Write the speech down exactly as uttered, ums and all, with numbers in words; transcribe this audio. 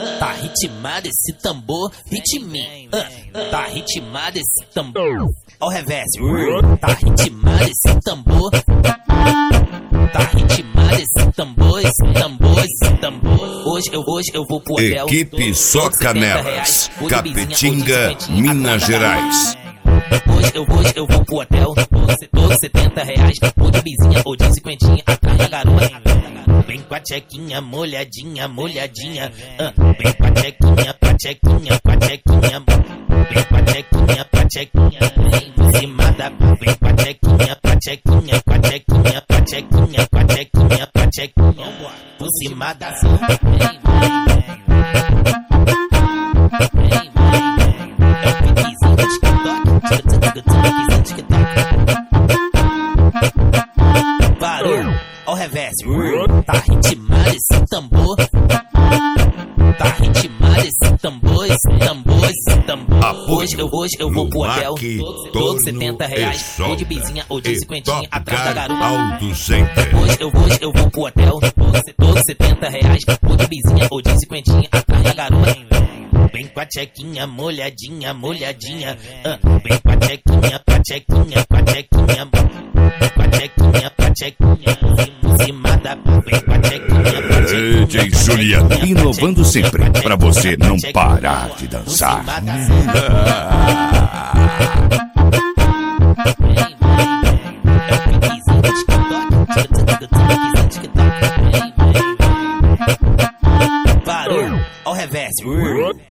Tá ritmado esse tambor, ritme. Uh, tá ritmado esse tambor. Ó o reverse. Uh, tá ritmado esse tambor. Tá ritmado esse tambor, esse tambor, esse tambor. Hoje eu, hoje eu vou pro hotel. Equipe Só Canelas, Capetinga, Minas Gerais. Hoje eu, hoje eu vou pro hotel. Todos setenta reais. Ou de bizinha ou de cinquentinha. Atrás da garoa. Vem com a tchequinha, molhadinha, molhadinha. Uh, vem com a tchequinha, com a tchequinha, com a tchequinha. Vem com a tchequinha, com a tchequinha. Vem por cima da. Vem com a tchequinha, com a tchequinha, com a tchequinha, com a tchequinha, com a tchequinha, com a tchequinha. Por cima da. Parou, ó o reverse. Tá ritmado esse tambor. Tá ritmado esse tambor, esse tambor, esse tambor. Hoje eu, hoje eu vou pro hotel. Todos setenta reais. Ou de bizinha ou de cinquentinha. Atrás da garupa. Hoje eu, hoje eu vou pro hotel. Todos setenta reais. Ou de bizinha ou de cinquentinha. Atrás da garupa. Vem com a tchequinha, molhadinha, molhadinha. Uh, vem com a tchequinha, com a tchequinha, com a tchequinha. Com a tchequinha, com a tchequinha. Por cima da. Vem com a tchequinha, com a tchequinha. D J Juliano, inovando sempre, pra você não parar de dançar.